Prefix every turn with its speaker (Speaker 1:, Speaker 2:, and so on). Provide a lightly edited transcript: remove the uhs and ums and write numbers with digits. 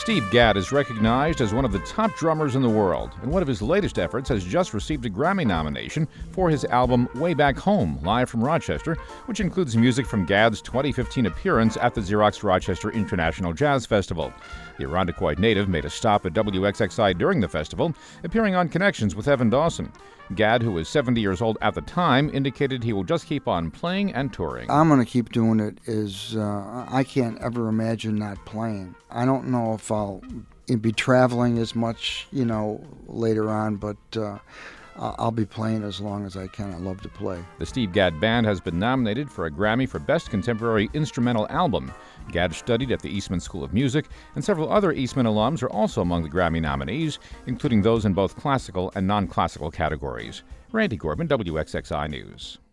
Speaker 1: Steve Gadd is recognized as one of the top drummers in the world, and one of his latest efforts has just received a Grammy nomination for his album Way Back Home, live from Rochester, which includes music from Gadd's 2015 appearance at the Xerox Rochester International Jazz Festival. The Irondequoit native made a stop at WXXI during the festival, appearing on Connections with Evan Dawson. Gadd, who was 70 years old at the time, indicated he will just keep on playing and touring.
Speaker 2: I'm going to keep doing it. I can't ever imagine not playing. I don't know if I'll be traveling as much, later on, but I'll be playing as long as I can. I love to play.
Speaker 1: The Steve Gadd Band has been nominated for a Grammy for Best Contemporary Instrumental Album. Gadd studied at the Eastman School of Music, and several other Eastman alums are also among the Grammy nominees, including those in both classical and non-classical categories. Randy Corbin, WXXI News.